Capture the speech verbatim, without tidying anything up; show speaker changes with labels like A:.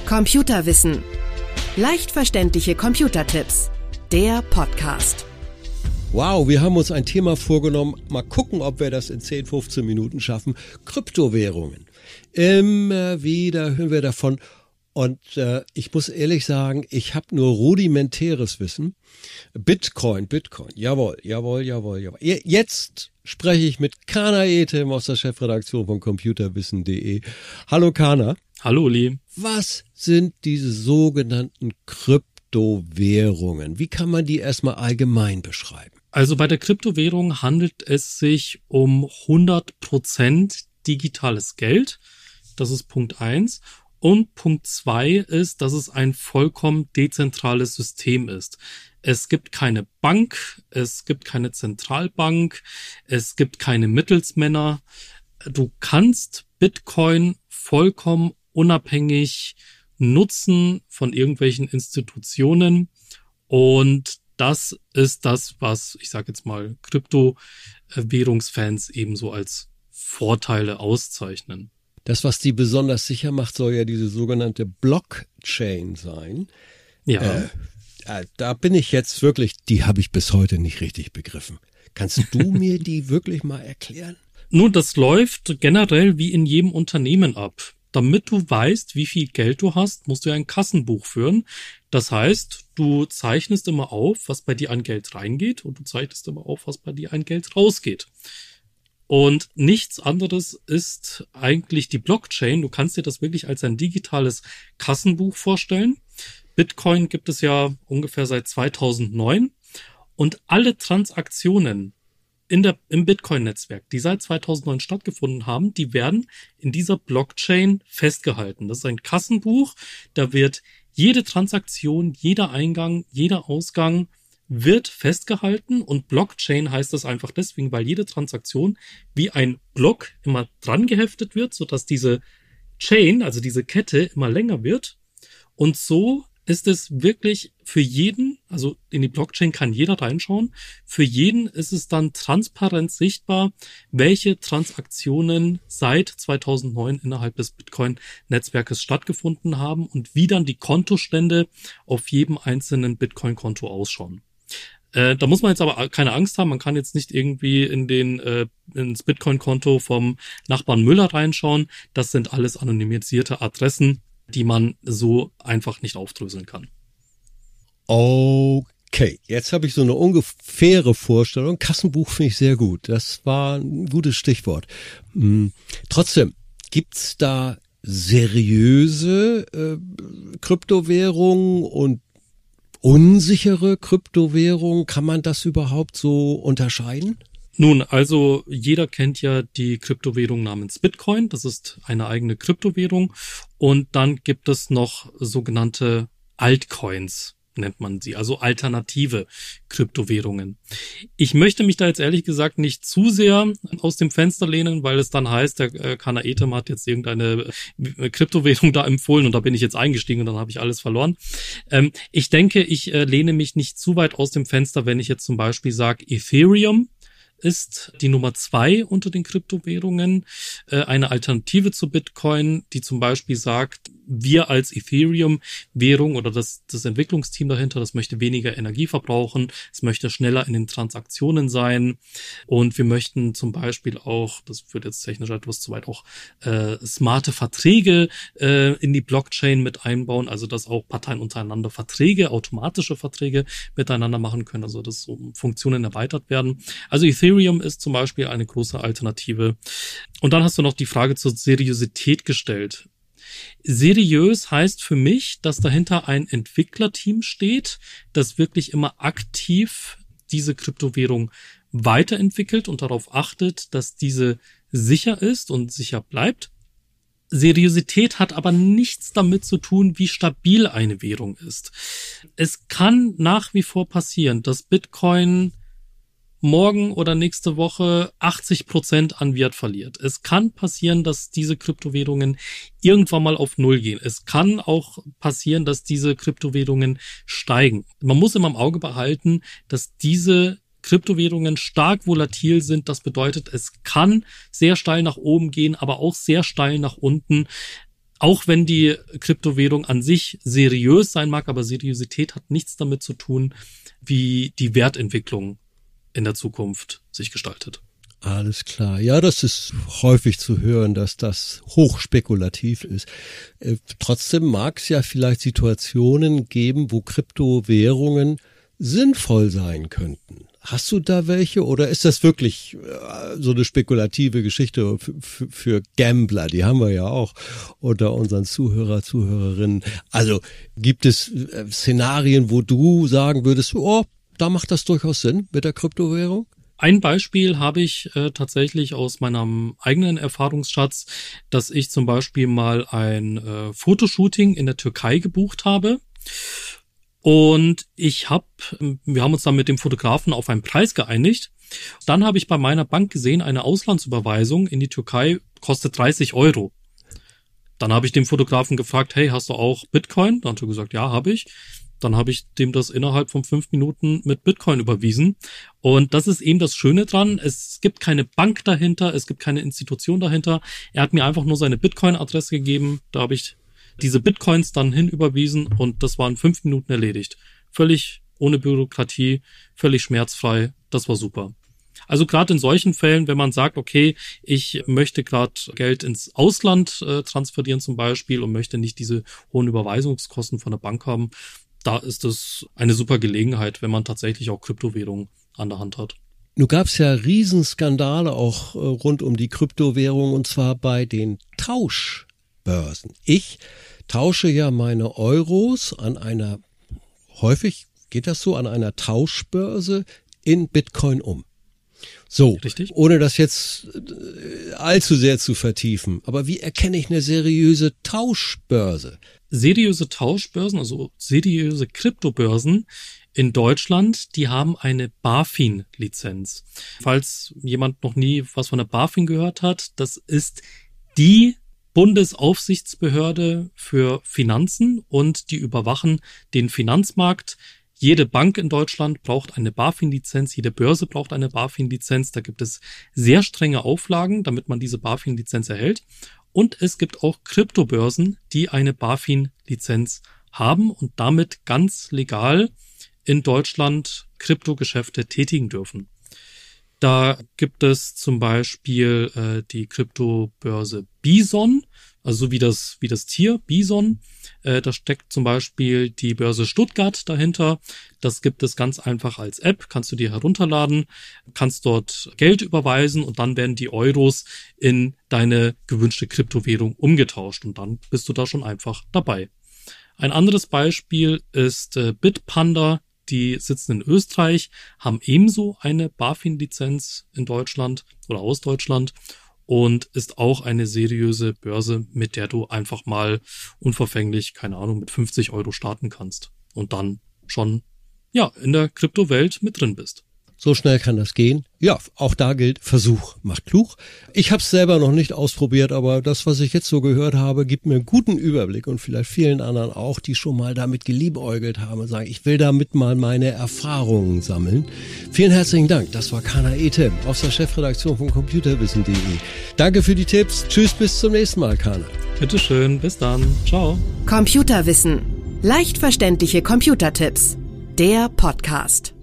A: Computerwissen. Leicht verständliche Computertipps. Der Podcast.
B: Wow, wir haben uns ein Thema vorgenommen. Mal gucken, ob wir das in zehn, fünfzehn Minuten schaffen. Kryptowährungen. Immer wieder hören wir davon. Und äh, ich muss ehrlich sagen, ich habe nur rudimentäres Wissen. Bitcoin, Bitcoin, jawohl, jawohl, jawohl, jawohl. Jetzt spreche ich mit Kana Ethem aus der Chefredaktion von computerwissen punkt de. Hallo Kana.
C: Hallo Uli.
B: Was sind diese sogenannten Kryptowährungen? Wie kann man die erstmal allgemein beschreiben?
C: Also bei der Kryptowährung handelt es sich um hundert Prozent digitales Geld. Das ist Punkt eins. Und Punkt zwei ist, dass es ein vollkommen dezentrales System ist. Es gibt keine Bank, es gibt keine Zentralbank, es gibt keine Mittelsmänner. Du kannst Bitcoin vollkommen unabhängig nutzen von irgendwelchen Institutionen. Und das ist das, was, ich sage jetzt mal, Kryptowährungsfans ebenso als Vorteile auszeichnen.
B: Das, was die besonders sicher macht, soll ja diese sogenannte Blockchain sein.
C: Ja.
B: Äh, da bin ich jetzt wirklich, die habe ich bis heute nicht richtig begriffen. Kannst du mir die wirklich mal erklären?
C: Nun, das läuft generell wie in jedem Unternehmen ab. Damit du weißt, wie viel Geld du hast, musst du ein Kassenbuch führen. Das heißt, du zeichnest immer auf, was bei dir an Geld reingeht, und du zeichnest immer auf, was bei dir an Geld rausgeht. Und nichts anderes ist eigentlich die Blockchain. Du kannst dir das wirklich als ein digitales Kassenbuch vorstellen. Bitcoin gibt es ja ungefähr seit zweitausendneun. Und alle Transaktionen in der, im Bitcoin-Netzwerk, die seit zweitausendneun stattgefunden haben, die werden in dieser Blockchain festgehalten. Das ist ein Kassenbuch. Da wird jede Transaktion, jeder Eingang, jeder Ausgang wird festgehalten, und Blockchain heißt das einfach deswegen, weil jede Transaktion wie ein Block immer dran geheftet wird, sodass diese Chain, also diese Kette, immer länger wird. Und so ist es wirklich für jeden, also in die Blockchain kann jeder reinschauen, für jeden ist es dann transparent sichtbar, welche Transaktionen seit zweitausendneun innerhalb des Bitcoin-Netzwerkes stattgefunden haben und wie dann die Kontostände auf jedem einzelnen Bitcoin-Konto ausschauen. Äh, da muss man jetzt aber keine Angst haben, man kann jetzt nicht irgendwie in den äh, ins Bitcoin-Konto vom Nachbarn Müller reinschauen. Das sind alles anonymisierte Adressen, die man so einfach nicht aufdröseln kann.
B: Okay, jetzt habe ich so eine ungefähre Vorstellung. Kassenbuch finde ich sehr gut. Das war ein gutes Stichwort. Hm. Trotzdem, gibt's da seriöse äh, Kryptowährungen und unsichere Kryptowährungen? Kann man das überhaupt so unterscheiden?
C: Nun, also jeder kennt ja die Kryptowährung namens Bitcoin. Das ist eine eigene Kryptowährung. Und dann gibt es noch sogenannte Altcoins, nennt man sie, also alternative Kryptowährungen. Ich möchte mich da jetzt ehrlich gesagt nicht zu sehr aus dem Fenster lehnen, weil es dann heißt, der äh, Kana Ethem hat jetzt irgendeine äh, Kryptowährung da empfohlen und da bin ich jetzt eingestiegen und dann habe ich alles verloren. Ähm, ich denke, ich äh, lehne mich nicht zu weit aus dem Fenster, wenn ich jetzt zum Beispiel sage, Ethereum ist die Nummer zwei unter den Kryptowährungen, äh, eine Alternative zu Bitcoin, die zum Beispiel sagt, wir als Ethereum-Währung oder das, das Entwicklungsteam dahinter, das möchte weniger Energie verbrauchen, es möchte schneller in den Transaktionen sein, und wir möchten zum Beispiel auch, das führt jetzt technisch etwas zu weit, auch äh, smarte Verträge äh, in die Blockchain mit einbauen, also dass auch Parteien untereinander Verträge, automatische Verträge miteinander machen können, also dass so Funktionen erweitert werden. Also Ethereum ist zum Beispiel eine große Alternative. Und dann hast du noch die Frage zur Seriosität gestellt. Seriös heißt für mich, dass dahinter ein Entwicklerteam steht, das wirklich immer aktiv diese Kryptowährung weiterentwickelt und darauf achtet, dass diese sicher ist und sicher bleibt. Seriosität hat aber nichts damit zu tun, wie stabil eine Währung ist. Es kann nach wie vor passieren, dass Bitcoin morgen oder nächste Woche achtzig Prozent an Wert verliert. Es kann passieren, dass diese Kryptowährungen irgendwann mal auf Null gehen. Es kann auch passieren, dass diese Kryptowährungen steigen. Man muss immer im Auge behalten, dass diese Kryptowährungen stark volatil sind. Das bedeutet, es kann sehr steil nach oben gehen, aber auch sehr steil nach unten. Auch wenn die Kryptowährung an sich seriös sein mag, aber Seriosität hat nichts damit zu tun, wie die Wertentwicklung in der Zukunft sich gestaltet.
B: Alles klar. Ja, das ist häufig zu hören, dass das hochspekulativ ist. Äh, trotzdem mag es ja vielleicht Situationen geben, wo Kryptowährungen sinnvoll sein könnten. Hast du da welche oder ist das wirklich äh, so eine spekulative Geschichte für, für, für Gambler? Die haben wir ja auch unter unseren Zuhörer, Zuhörerinnen. Also gibt es äh, Szenarien, wo du sagen würdest, oh, da macht das durchaus Sinn mit der Kryptowährung?
C: Ein Beispiel habe ich äh, tatsächlich aus meinem eigenen Erfahrungsschatz, dass ich zum Beispiel mal ein äh, Fotoshooting in der Türkei gebucht habe. Und ich habe, wir haben uns dann mit dem Fotografen auf einen Preis geeinigt. Dann habe ich bei meiner Bank gesehen, eine Auslandsüberweisung in die Türkei kostet dreißig Euro. Dann habe ich dem Fotografen gefragt, hey, hast du auch Bitcoin? Dann hat er gesagt, ja, habe ich. Dann habe ich dem das innerhalb von fünf Minuten mit Bitcoin überwiesen. Und das ist eben das Schöne dran. Es gibt keine Bank dahinter, es gibt keine Institution dahinter. Er hat mir einfach nur seine Bitcoin-Adresse gegeben. Da habe ich diese Bitcoins dann hinüberwiesen und das war in fünf Minuten erledigt. Völlig ohne Bürokratie, völlig schmerzfrei. Das war super. Also gerade in solchen Fällen, wenn man sagt, okay, ich möchte gerade Geld ins Ausland äh, transferieren zum Beispiel und möchte nicht diese hohen Überweisungskosten von der Bank haben, da ist es eine super Gelegenheit, wenn man tatsächlich auch Kryptowährungen an der Hand hat.
B: Nun gab es ja Riesenskandale auch äh, rund um die Kryptowährung und zwar bei den Tauschbörsen. Ich tausche ja meine Euros an einer, häufig geht das so, an einer Tauschbörse in Bitcoin um. So,
C: richtig?
B: Ohne das jetzt allzu sehr zu vertiefen. Aber wie erkenne ich eine seriöse Tauschbörse?
C: Seriöse Tauschbörsen, also seriöse Kryptobörsen in Deutschland, die haben eine BaFin-Lizenz. Falls jemand noch nie was von der BaFin gehört hat, das ist die Bundesaufsichtsbehörde für Finanzen und die überwachen den Finanzmarkt. Jede Bank in Deutschland braucht eine BaFin-Lizenz, jede Börse braucht eine BaFin-Lizenz. Da gibt es sehr strenge Auflagen, damit man diese BaFin-Lizenz erhält. Und es gibt auch Kryptobörsen, die eine BaFin-Lizenz haben und damit ganz legal in Deutschland Kryptogeschäfte tätigen dürfen. Da gibt es zum Beispiel äh, die Kryptobörse Bison, also so wie das wie das Tier Bison. Äh, da steckt zum Beispiel die Börse Stuttgart dahinter. Das gibt es ganz einfach als App, kannst du dir herunterladen, kannst dort Geld überweisen und dann werden die Euros in deine gewünschte Kryptowährung umgetauscht und dann bist du da schon einfach dabei. Ein anderes Beispiel ist äh, Bitpanda. Die sitzen in Österreich, haben ebenso eine BaFin-Lizenz in Deutschland oder aus Deutschland und ist auch eine seriöse Börse, mit der du einfach mal unverfänglich, keine Ahnung, mit fünfzig Euro starten kannst und dann schon ja in der Kryptowelt mit drin bist.
B: So schnell kann das gehen. Ja, auch da gilt, Versuch macht klug. Ich habe es selber noch nicht ausprobiert, aber das, was ich jetzt so gehört habe, gibt mir einen guten Überblick und vielleicht vielen anderen auch, die schon mal damit geliebäugelt haben und sagen, ich will damit mal meine Erfahrungen sammeln. Vielen herzlichen Dank. Das war Kana Etem aus der Chefredaktion von computerwissen punkt de. Danke für die Tipps. Tschüss, bis zum nächsten Mal, Kana.
C: Bitteschön, bis dann. Ciao.
A: Computerwissen. Leicht verständliche Computertipps. Der Podcast.